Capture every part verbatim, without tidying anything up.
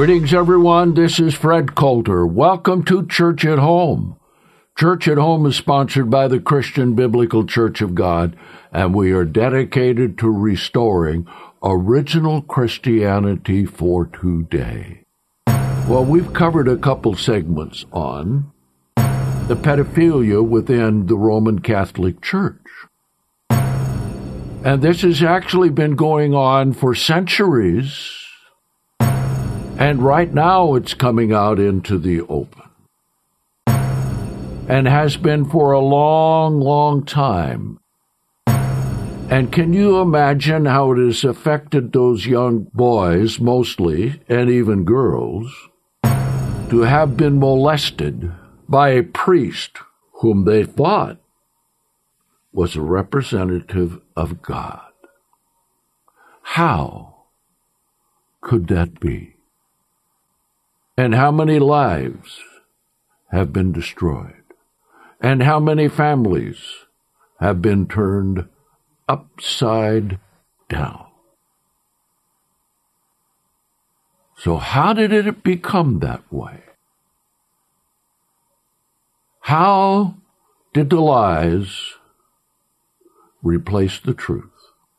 Greetings, everyone. This is Fred Coulter. Welcome to Church at Home. Church at Home is sponsored by the Christian Biblical Church of God, and we are dedicated to restoring original Christianity for today. Well, we've covered a couple segments on the pedophilia within the Roman Catholic Church. And this has actually been going on for centuries. And right now it's coming out into the open. And has been for a long, long time. And can you imagine how it has affected those young boys, mostly, and even girls, to have been molested by a priest whom they thought was a representative of God? How could that be? And how many lives have been destroyed? And how many families have been turned upside down? So how did it become that way? How did the lies replace the truth?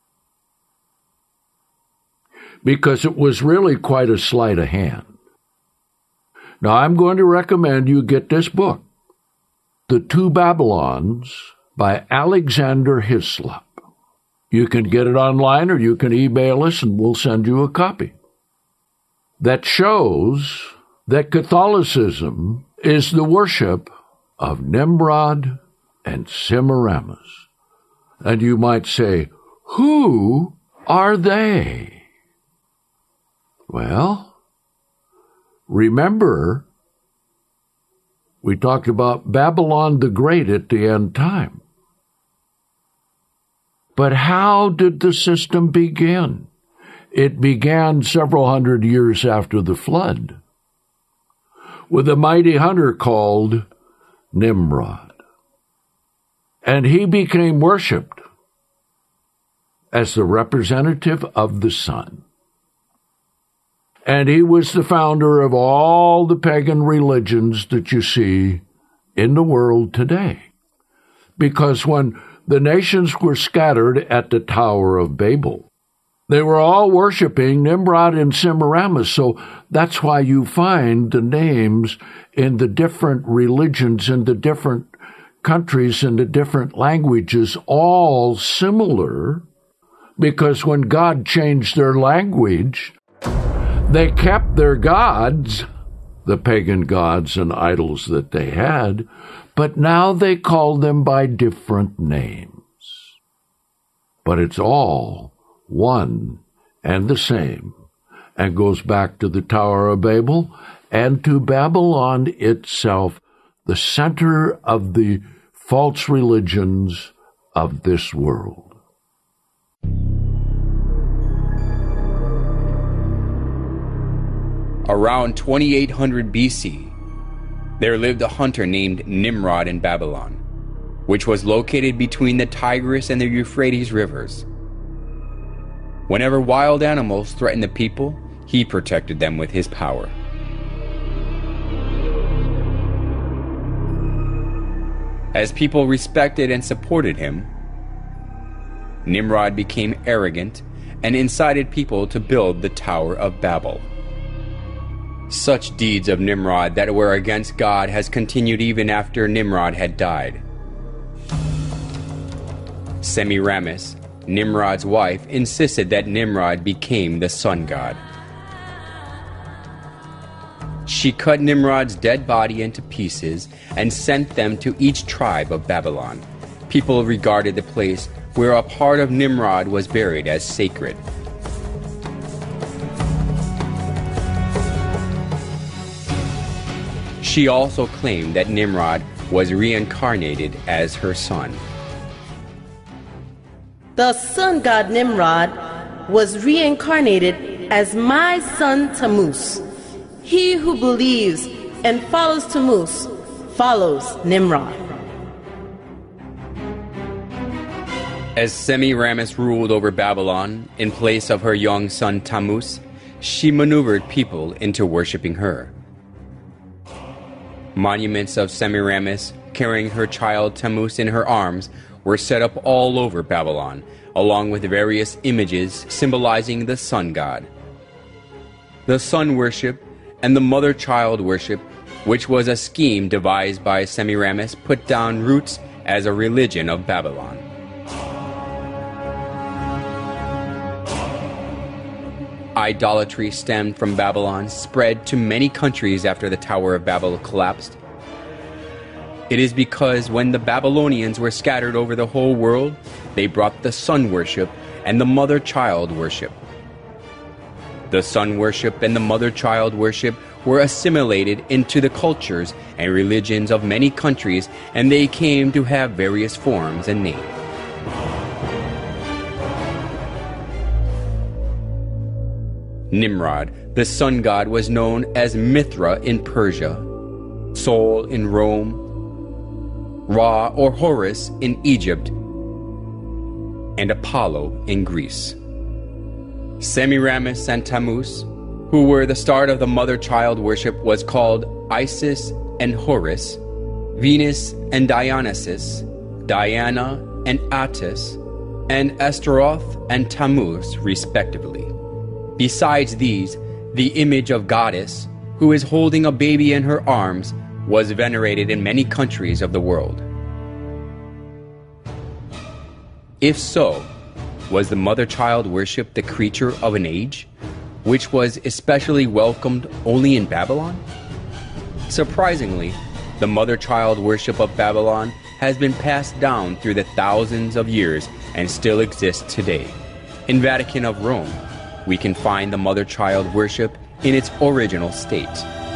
Because it was really quite a sleight of hand. Now, I'm going to recommend you get this book, The Two Babylons by Alexander Hislop. You can get it online or you can email us and we'll send you a copy. That shows that Catholicism is the worship of Nimrod and Semiramis. And you might say, who are they? Well, remember, we talked about Babylon the Great at the end time. But how did the system begin? It began several hundred years after the flood with a mighty hunter called Nimrod. And he became worshipped as the representative of the sun. And he was the founder of all the pagan religions that you see in the world today. Because when the nations were scattered at the Tower of Babel, they were all worshiping Nimrod and Semiramis. So that's why you find the names in the different religions in the different countries and the different languages all similar. Because when God changed their language, they kept their gods, the pagan gods and idols that they had, but now they called them by different names. But it's all one and the same, and goes back to the Tower of Babel and to Babylon itself, the center of the false religions of this world. Around twenty-eight hundred B C, there lived a hunter named Nimrod in Babylon, which was located between the Tigris and the Euphrates rivers. Whenever wild animals threatened the people, he protected them with his power. As people respected and supported him, Nimrod became arrogant and incited people to build the Tower of Babel. Such deeds of Nimrod that were against God has continued even after Nimrod had died. Semiramis, Nimrod's wife, insisted that Nimrod became the sun god. She cut Nimrod's dead body into pieces and sent them to each tribe of Babylon. People regarded the place where a part of Nimrod was buried as sacred. She also claimed that Nimrod was reincarnated as her son. The sun god Nimrod was reincarnated as my son Tammuz. He who believes and follows Tammuz follows Nimrod. As Semiramis ruled over Babylon in place of her young son Tammuz, she maneuvered people into worshiping her. Monuments of Semiramis carrying her child Tammuz in her arms were set up all over Babylon, along with various images symbolizing the sun god. The sun worship and the mother-child worship, which was a scheme devised by Semiramis, put down roots as a religion of Babylon. Idolatry stemmed from Babylon, spread to many countries after the Tower of Babel collapsed. It is because when the Babylonians were scattered over the whole world, they brought the sun worship and the mother-child worship. The sun worship and the mother-child worship were assimilated into the cultures and religions of many countries, and they came to have various forms and names. Nimrod, the sun god, was known as Mithra in Persia, Sol in Rome, Ra or Horus in Egypt, and Apollo in Greece. Semiramis and Tammuz, who were the start of the mother-child worship, was called Isis and Horus, Venus and Dionysus, Diana and Attis, and Astaroth and Tammuz, respectively. Besides these, the image of goddess, who is holding a baby in her arms, was venerated in many countries of the world. If so, was the mother-child worship the creature of an age, which was especially welcomed only in Babylon? Surprisingly, the mother-child worship of Babylon has been passed down through the thousands of years and still exists today. In Vatican of Rome, we can find the mother-child worship in its original state.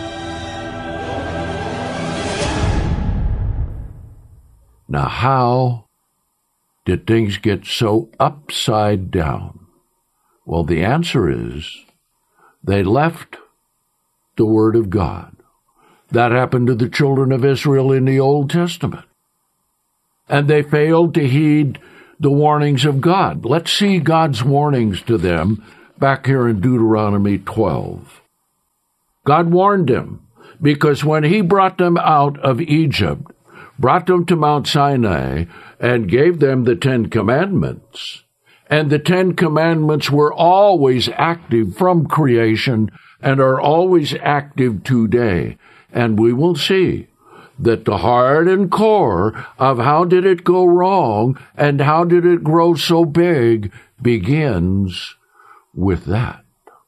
Now, how did things get so upside down? Well, the answer is they left the Word of God. That happened to the children of Israel in the Old Testament. And they failed to heed the warnings of God. Let's see God's warnings to them back here in Deuteronomy twelve. God warned them because when he brought them out of Egypt, brought them to Mount Sinai, and gave them the Ten Commandments, and the Ten Commandments were always active from creation and are always active today. And we will see that the heart and core of how did it go wrong and how did it grow so big begins with that.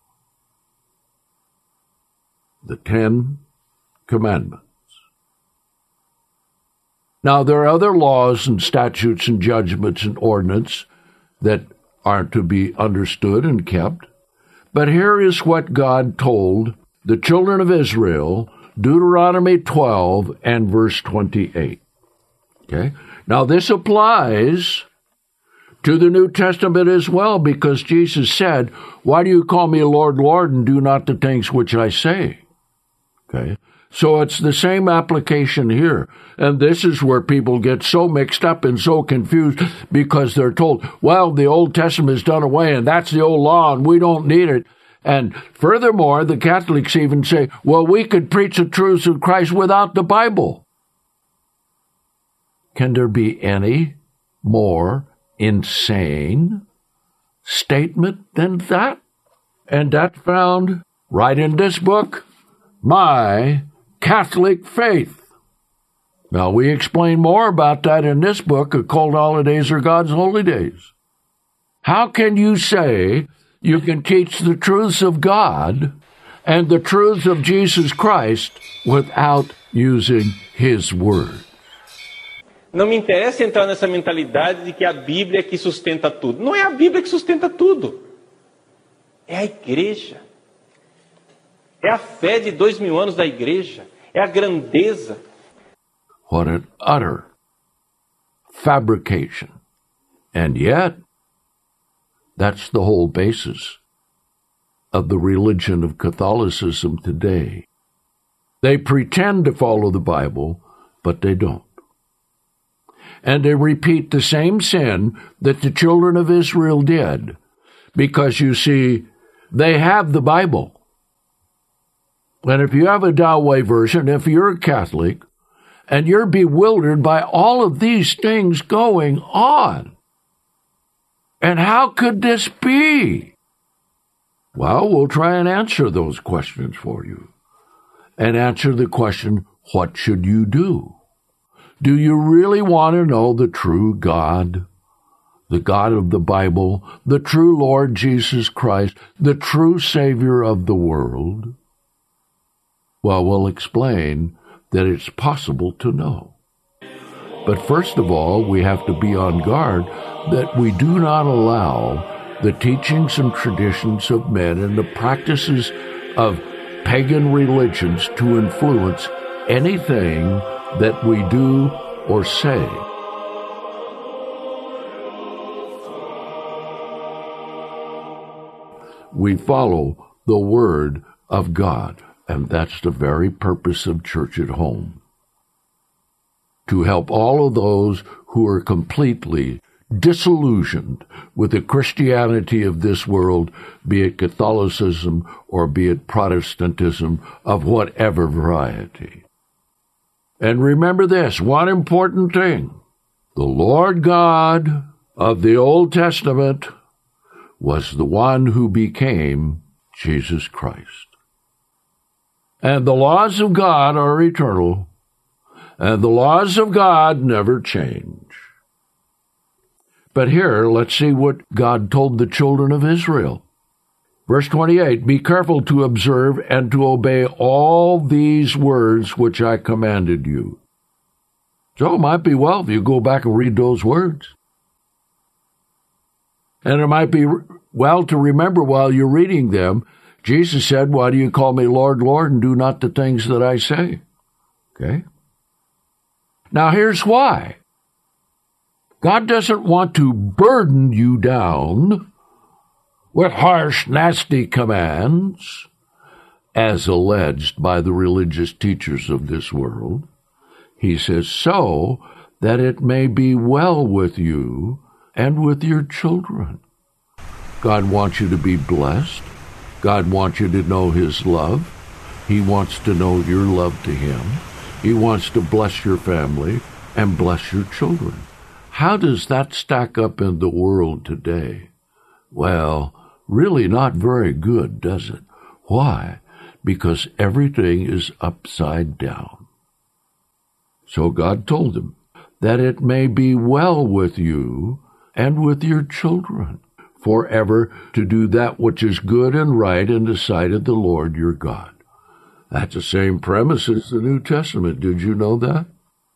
The Ten Commandments. Now, there are other laws and statutes and judgments and ordinances that are to be understood and kept. But here is what God told the children of Israel, Deuteronomy twelve and verse twenty-eight. Okay? Now, this applies to the New Testament as well, because Jesus said, "Why do you call me Lord, Lord, and do not the things which I say?" Okay? So it's the same application here. And this is where people get so mixed up and so confused because they're told, well, the Old Testament is done away and that's the old law and we don't need it. And furthermore, the Catholics even say, well, we could preach the truths of Christ without the Bible. Can there be any more insane statement than that? And that's found right in this book, My Catholic Faith. Now, we explain more about that in this book, Occult Holidays or God's Holy Days. How can you say you can teach the truths of God and the truths of Jesus Christ without using His Word? Não me interessa entrar nessa mentalidade de que a Bíblia é que sustenta tudo. Não é a Bíblia que sustenta tudo. É a igreja. É a fé de dois mil anos da igreja. É a grandeza. What an utter fabrication. And yet, that's the whole basis of the religion of Catholicism today. They pretend to follow the Bible, but they don't. And they repeat the same sin that the children of Israel did. Because you see, They have the Bible. And if you have a Doway version, if you're a Catholic, and you're bewildered by all of these things going on, and how could this be? Well, we'll try and answer those questions for you. And answer the question, what should you do? Do you really want to know the true God? The God of the Bible, the true Lord Jesus Christ, the true Savior of the world? Well, we'll explain that it's possible to know. But first of all, we have to be on guard that we do not allow the teachings and traditions of men and the practices of pagan religions to influence anything that we do or say. We follow the Word of God, and that's the very purpose of Church at Home. To help all of those who are completely disillusioned with the Christianity of this world, be it Catholicism or be it Protestantism of whatever variety. And remember this, one important thing. The Lord God of the Old Testament was the one who became Jesus Christ. And the laws of God are eternal, and the laws of God never change. But here, let's see what God told the children of Israel. Verse twenty-eight, be careful to observe and to obey all these words which I commanded you. So it might be well if you go back and read those words. And it might be well to remember while you're reading them, Jesus said, why do you call me Lord, Lord, and do not the things that I say? Okay? Now here's why. God doesn't want to burden you down with harsh, nasty commands, as alleged by the religious teachers of this world. He says, so that it may be well with you and with your children. God wants you to be blessed. God wants you to know His love. He wants to know your love to Him. He wants to bless your family and bless your children. How does that stack up in the world today? Well, really not very good, does it? Why? Because everything is upside down. So God told him that it may be well with you and with your children forever to do that which is good and right in the sight of the Lord your God. That's the same premise as the New Testament. Did you know that?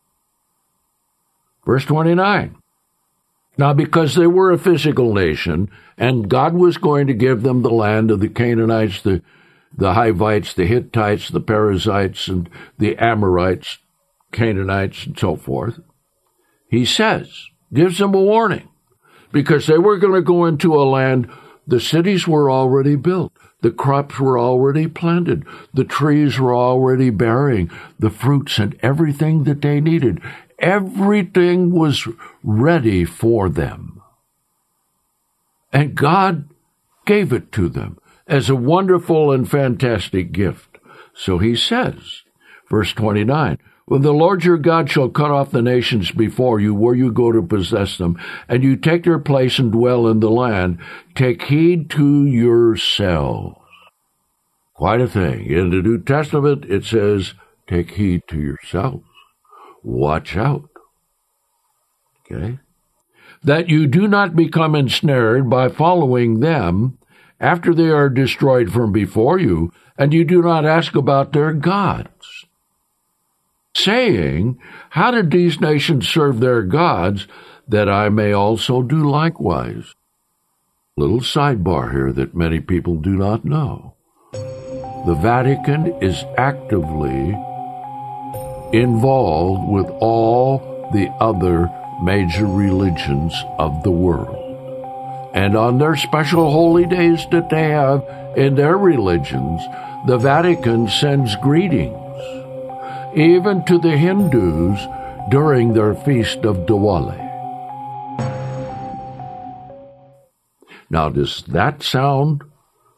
Verse twenty-nine. Now, because they were a physical nation, and God was going to give them the land of the Canaanites, the, the Hivites, the Hittites, the Perizzites, and the Amorites, Canaanites, and so forth, He says, gives them a warning, because they were going to go into a land, the cities were already built, the crops were already planted, the trees were already bearing the fruits and everything that they needed. Everything was ready for them. And God gave it to them as a wonderful and fantastic gift. So He says, verse twenty-nine, when the Lord your God shall cut off the nations before you, where you go to possess them, and you take their place and dwell in the land, take heed to yourselves. Quite a thing. In the New Testament, it says, take heed to yourselves. Watch out. Okay? That you do not become ensnared by following them after they are destroyed from before you, and you do not ask about their gods, saying, how did these nations serve their gods, that I may also do likewise? Little sidebar here that many people do not know. The Vatican is actively involved with all the other major religions of the world. And on their special holy days that they have in their religions, the Vatican sends greetings, even to the Hindus during their feast of Diwali. Now, does that sound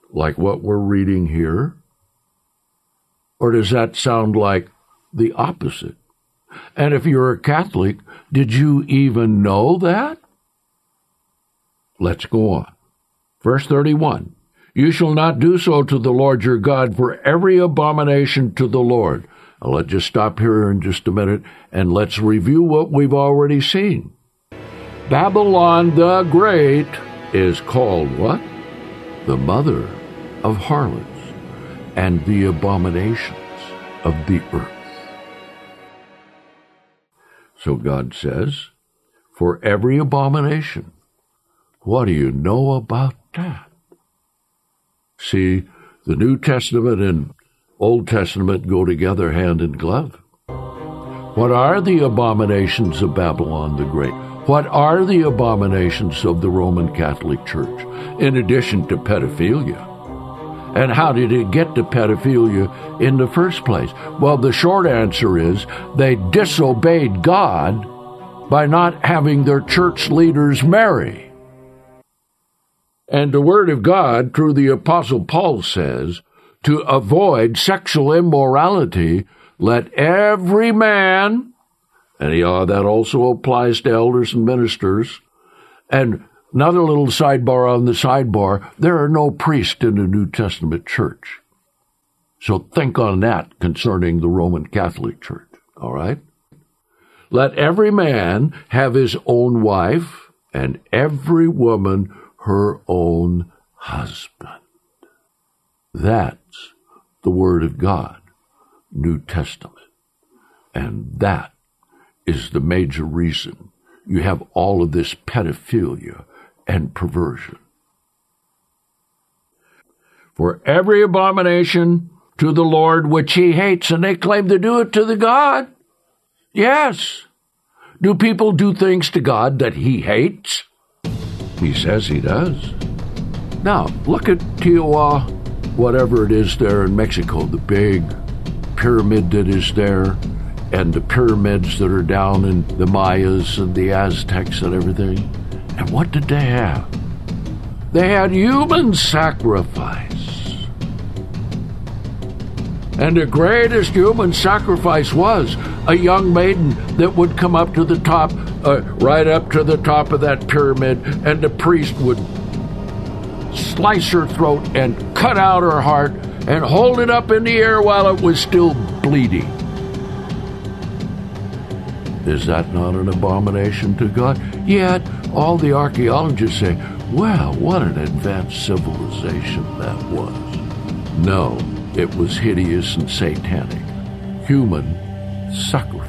like what we're reading here? Or does that sound like the opposite? And if you're a Catholic, did you even know that? Let's go on. Verse thirty-one. You shall not do so to the Lord your God, for every abomination to the Lord. Now, let's just stop here in just a minute, and let's review what we've already seen. Babylon the Great is called what? The mother of harlots and the abominations of the earth. So God says, for every abomination. What do you know about that? See, the New Testament and Old Testament go together hand in glove. What are the abominations of Babylon the Great? What are the abominations of the Roman Catholic Church, in addition to pedophilia? And how did it get to pedophilia in the first place? Well, the short answer is they disobeyed God by not having their church leaders marry. And the Word of God, through the Apostle Paul, says, to avoid sexual immorality, let every man, and yeah, that also applies to elders and ministers, and another little sidebar on the sidebar, there are no priests in the New Testament church. So think on that concerning the Roman Catholic Church, all right? Let every man have his own wife, and every woman her own husband. That's the Word of God, New Testament. And that is the major reason you have all of this pedophilia and perversion. For every abomination to the Lord which he hates, and they claim to do it to the God. Yes. Do people do things to God that he hates? He says he does. Now, look at Tijuana, whatever it is there in Mexico, the big pyramid that is there, and the pyramids that are down in the Mayas and the Aztecs and everything. And what did they have? They had human sacrifice. And the greatest human sacrifice was a young maiden that would come up to the top, uh, right up to the top of that pyramid, and the priest would slice her throat and cut out her heart and hold it up in the air while it was still bleeding. Is that not an abomination to God? Yet all the archaeologists say, well, what an advanced civilization that was. No, it was hideous and satanic. Human sacrifice.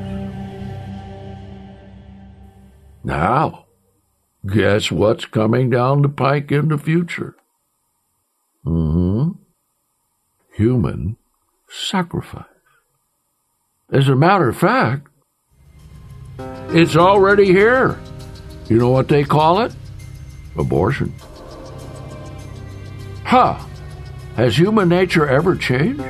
Now, guess what's coming down the pike in the future? Mm-hmm. Human sacrifice. As a matter of fact, it's already here. You know what they call it? Abortion. Huh. Has human nature ever changed?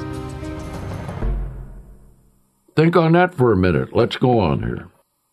Think on that for a minute. Let's go on here.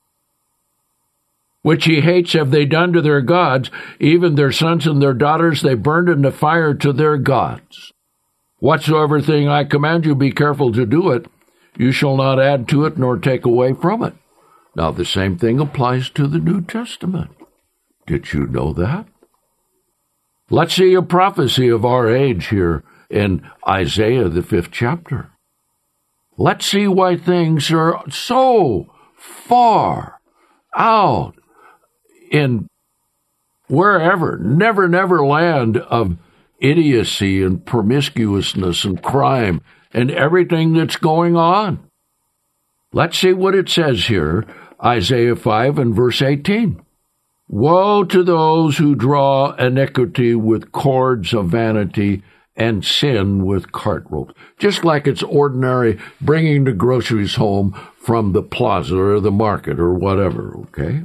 Which he hates have they done to their gods, even their sons and their daughters they burned in the fire to their gods. Whatsoever thing I command you, be careful to do it. You shall not add to it nor take away from it. Now, the same thing applies to the New Testament. Did you know that? Let's see a prophecy of our age here in Isaiah, the fifth chapter. Let's see why things are so far out in wherever, never, never land of idiocy and promiscuousness and crime and everything that's going on. Let's see what it says here, Isaiah five and verse eighteen. Woe to those who draw iniquity with cords of vanity and sin with cart ropes. Just like it's ordinary bringing the groceries home from the plaza or the market or whatever, okay?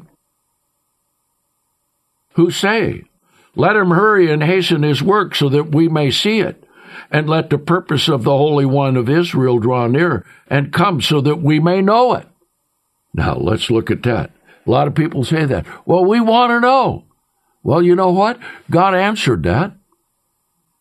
Who say, let him hurry and hasten his work so that we may see it. And let the purpose of the Holy One of Israel draw near and come so that we may know it. Now, let's look at that. A lot of people say that. Well, we want to know. Well, you know what? God answered that.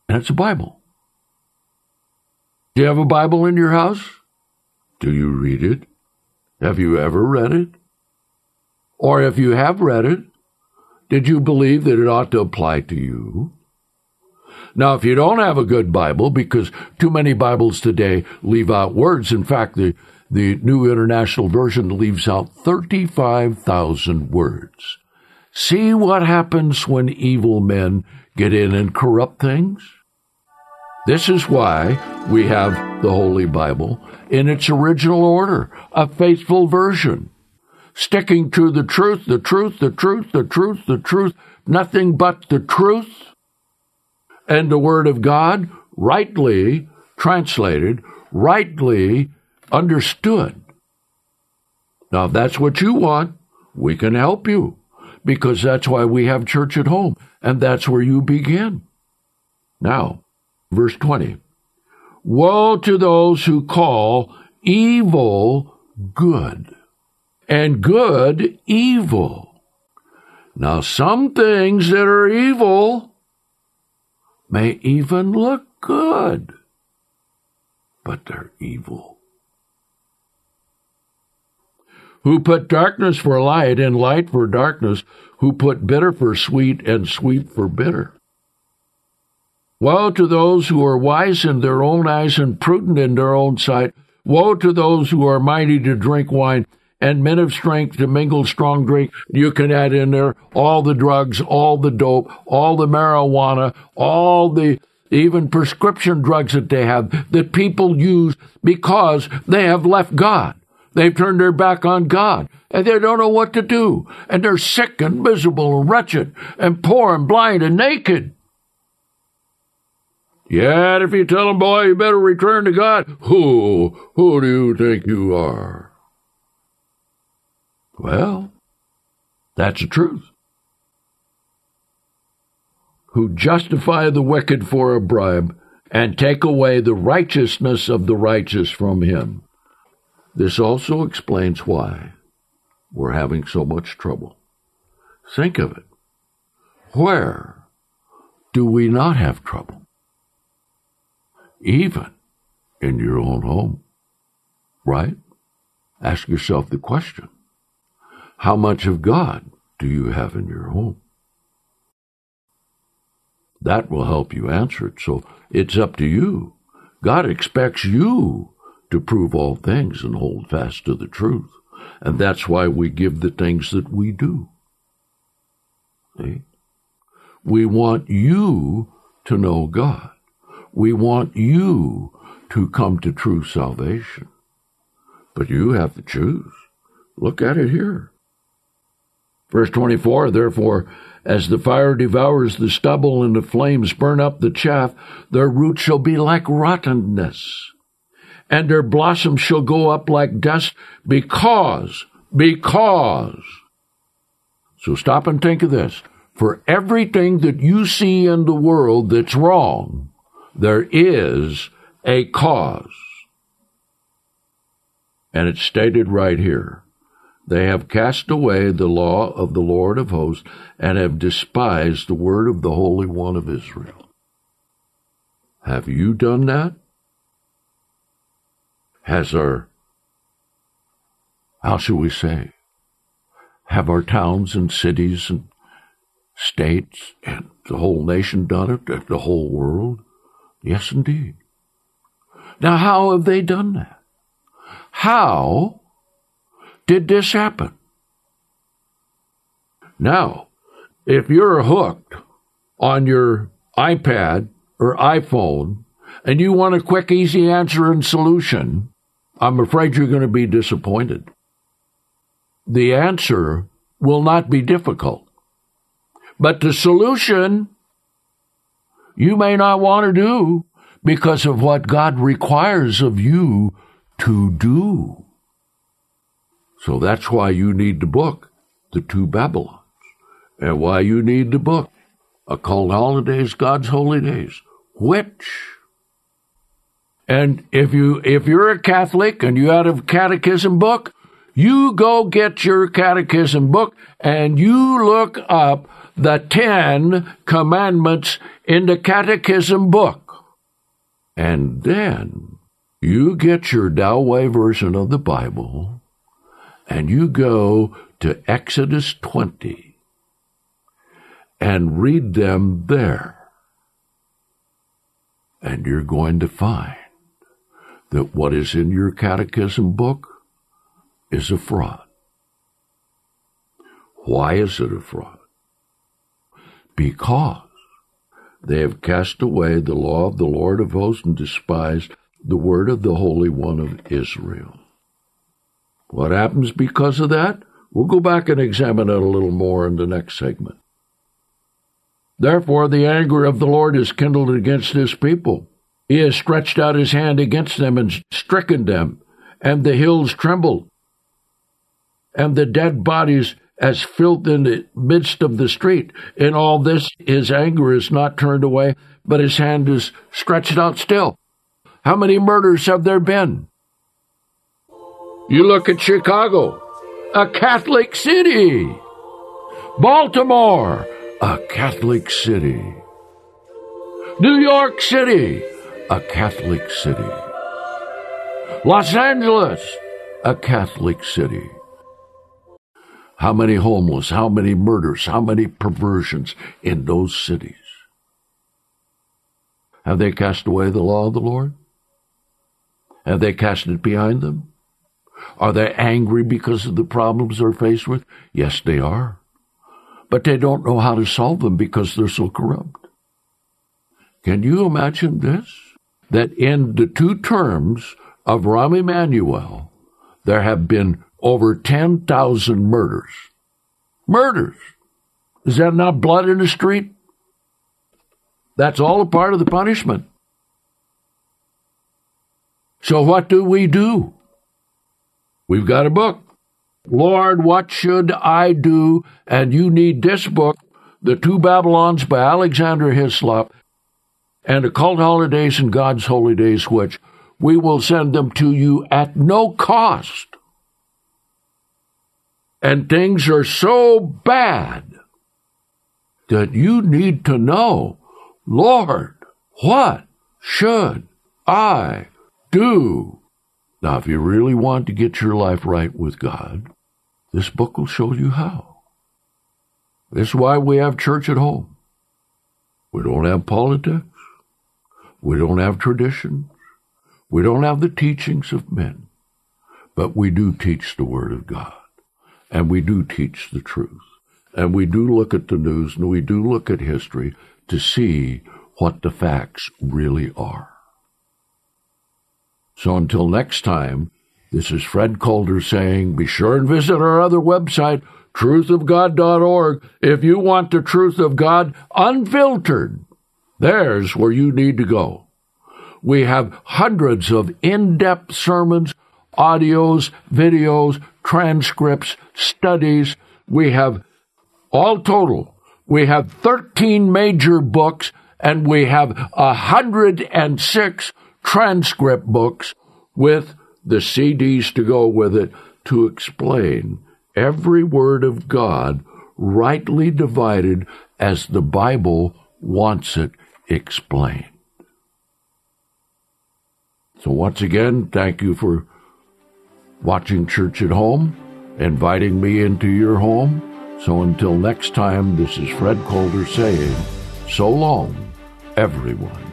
And it's a Bible. Do you have a Bible in your house? Do you read it? Have you ever read it? Or if you have read it, did you believe that it ought to apply to you? Now, if you don't have a good Bible, because too many Bibles today leave out words, in fact, the, the New International Version leaves out thirty-five thousand words. See what happens when evil men get in and corrupt things? This is why we have the Holy Bible in its original order, a faithful version, sticking to the truth, the truth, the truth, the truth, the truth, nothing but the truth, and the Word of God, rightly translated, rightly understood. Now, if that's what you want, we can help you, because that's why we have church at home, and that's where you begin. Now, verse twenty. Woe to those who call evil good, and good evil. Now, some things that are evil may even look good, but they're evil. Who put darkness for light and light for darkness, who put bitter for sweet and sweet for bitter. Woe to those who are wise in their own eyes and prudent in their own sight. Woe to those who are mighty to drink wine and men of strength to mingle strong drink. You can add in there all the drugs, all the dope, all the marijuana, all the even prescription drugs that they have that people use because they have left God. They've turned their back on God, and they don't know what to do. And they're sick and miserable and wretched and poor and blind and naked. Yet if you tell them, boy, you better return to God, who, who do you think you are? Well, that's the truth. Who justify the wicked for a bribe and take away the righteousness of the righteous from him. This also explains why we're having so much trouble. Think of it. Where do we not have trouble? Even in your own home, right? Ask yourself the question, how much of God do you have in your home? That will help you answer it, so it's up to you. God expects you to prove all things and hold fast to the truth, and that's why we give the things that we do. See? We want you to know God. We want you to come to true salvation. But you have to choose. Look at it here. Verse twenty-four, therefore, as the fire devours the stubble and the flames burn up the chaff, their roots shall be like rottenness, and their blossoms shall go up like dust, because, because. So stop and think of this. For everything that you see in the world that's wrong, there is a cause. And it's stated right here. They have cast away the law of the Lord of hosts and have despised the word of the Holy One of Israel. Have you done that? Has our, how shall we say, have our towns and cities and states and the whole nation done it, the whole world? Yes, indeed. Now, how have they done that? How did this happen? Now, if you're hooked on your iPad or iPhone and you want a quick, easy answer and solution, I'm afraid you're going to be disappointed. The answer will not be difficult, but the solution you may not want to do because of what God requires of you to do. So that's why you need the book, The Two Babylons, and why you need the book, Occult Holidays, God's Holy Days. Which? And if you if you're a Catholic and you have a catechism book, you go get your catechism book and you look up the Ten Commandments in the Catechism book. And then you get your Dowway version of the Bible, and you go to Exodus twenty and read them there. And you're going to find that what is in your catechism book is a fraud. Why is it a fraud? Because they have cast away the law of the Lord of hosts and despised the word of the Holy One of Israel. What happens because of that? We'll go back and examine it a little more in the next segment. Therefore, the anger of the Lord is kindled against his people. He has stretched out his hand against them and stricken them, and the hills trembled, and the dead bodies as filth in the midst of the street. In all this, his anger is not turned away, but his hand is stretched out still. How many murders have there been? You look at Chicago, a Catholic city. Baltimore, a Catholic city. New York City, a Catholic city. Los Angeles, a Catholic city. How many homeless, how many murders, how many perversions in those cities? Have they cast away the law of the Lord? Have they cast it behind them? Are they angry because of the problems they're faced with? Yes, they are. But they don't know how to solve them because they're so corrupt. Can you imagine this? That in the two terms of Rahm Emanuel, there have been over ten thousand murders. Murders. Is that not blood in the street? That's all a part of the punishment. So what do we do? We've got a book. Lord, what should I do? And you need this book, The Two Babylons by Alexander Hislop, and Occult Holidays and God's Holy Days, which we will send them to you at no cost. And things are so bad that you need to know, Lord, what should I do? Now, if you really want to get your life right with God, this book will show you how. This is why we have church at home. We don't have politics. We don't have traditions. We don't have the teachings of men. But we do teach the Word of God. And we do teach the truth. And we do look at the news and we do look at history to see what the facts really are. So until next time, this is Fred Calder saying, be sure and visit our other website, truth of god dot org. If you want the truth of God unfiltered, there's where you need to go. We have hundreds of in-depth sermons, audios, videos, transcripts, studies. We have, all total, we have thirteen major books, and we have one hundred six transcript books with the C Ds to go with it to explain every word of God rightly divided as the Bible wants it explained. So once again, thank you for watching Church at Home, inviting me into your home. So until next time, this is Fred Calder saying, so long, everyone.